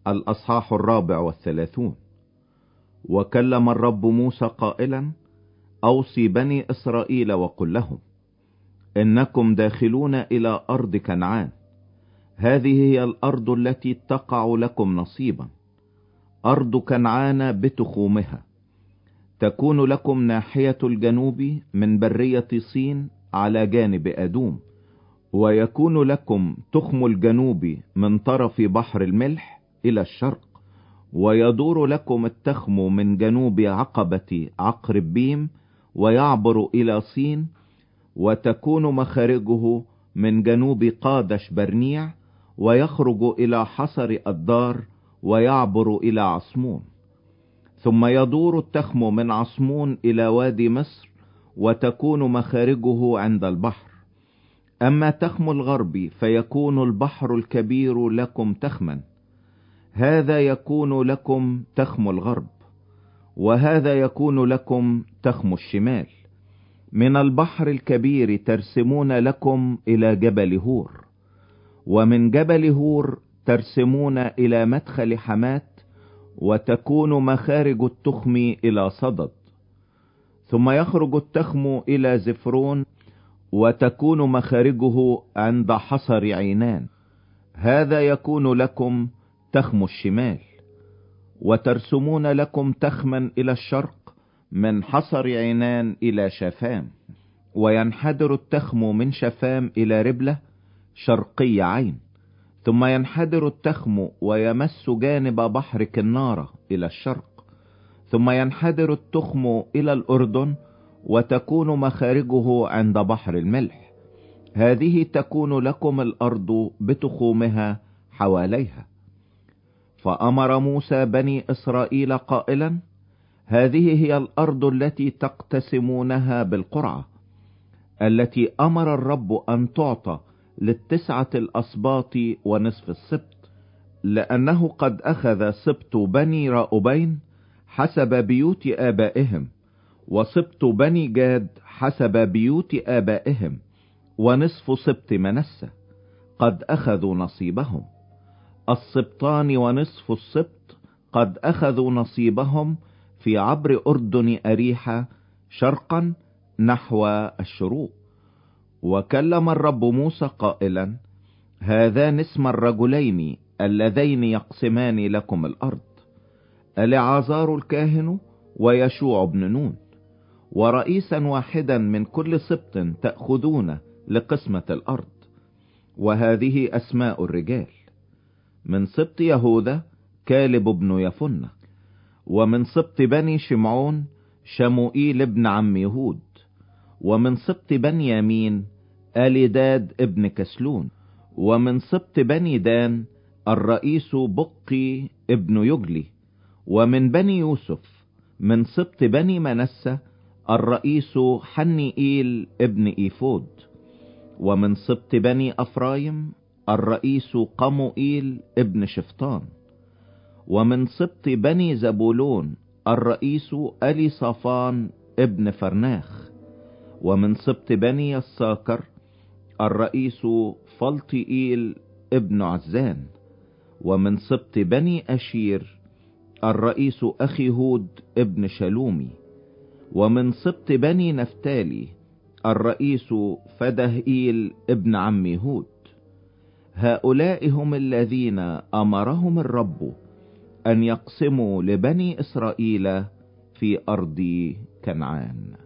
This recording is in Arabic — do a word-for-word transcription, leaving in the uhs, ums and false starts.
الأصحاح الرابع والثلاثون. وكلم الرب موسى قائلا: أوصي بني إسرائيل وقل لهم: إنكم داخلون إلى أرض كنعان، هذه هي الأرض التي تقع لكم نصيبا، أرض كنعان بتخومها، تكون لكم ناحية الجنوب من برية صين على جانب أدوم، ويكون لكم تخم الجنوب من طرف بحر الملح إلى الشرق، ويدور لكم التخم من جنوب عقبة عقربيم ويعبر إلى صين، وتكون مخارجه من جنوب قادش برنيع ويخرج إلى حصر الدار ويعبر إلى عصمون، ثم يدور التخم من عصمون إلى وادي مصر وتكون مخارجه عند البحر. أما تخم الغرب فيكون البحر الكبير لكم تخما، هذا يكون لكم تخم الغرب، وهذا يكون لكم تخم الشمال. من البحر الكبير ترسمون لكم إلى جبل هور، ومن جبل هور ترسمون إلى مدخل حمات، وتكون مخارج التخم إلى صدد، ثم يخرج التخم إلى زفرون وتكون مخارجه عند حصر عينان، هذا يكون لكم تخم الشمال. وترسمون لكم تخما إلى الشرق من حصر عينان إلى شفام، وينحدر التخم من شفام إلى ربلة شرقي عين، ثم ينحدر التخم ويمس جانب بحر كنارة إلى الشرق، ثم ينحدر التخم إلى الأردن وتكون مخارجه عند بحر الملح، هذه تكون لكم الأرض بتخومها حواليها. فأمر موسى بني إسرائيل قائلا: هذه هي الأرض التي تقتسمونها بالقرعة، التي أمر الرب أن تعطى للتسعة الأسباط ونصف السبط، لأنه قد أخذ سبط بني راؤبين حسب بيوت آبائهم، وسبط بني جاد حسب بيوت آبائهم، ونصف سبط منسى قد أخذوا نصيبهم. السبطان ونصف السبط قد أخذوا نصيبهم في عبر أردن أريحة شرقا نحو الشروق. وكلم الرب موسى قائلا: هذان اسم الرجلين اللذين يقسمان لكم الأرض، العازار الكاهن ويشوع بن نون، ورئيسا واحدا من كل سبط تأخذون لقسمة الأرض. وهذه أسماء الرجال: من سبط يهوذا كالب بن يفنة، ومن سبط بني شمعون شموئيل بن عم يهود، ومن سبط بنيامين آليداد ابن كسلون، ومن سبط بني دان الرئيس بقي ابن يجلي، ومن بني يوسف من سبط بني منسى الرئيس حنيئيل ابن إيفود، ومن سبط بني أفرايم الرئيس قموئيل ابن شفطان، ومن سبط بني زبولون الرئيس أليصافان ابن فرناخ، ومن سبط بني يساكر الرئيس فلطئيل ابن عزان، ومن سبط بني أشير الرئيس أخيهود ابن شلومي، ومن سبط بني نفتالي الرئيس فدهئيل ابن عم هود. هؤلاء هم الذين أمرهم الرب أن يقسموا لبني إسرائيل في أرض كنعان.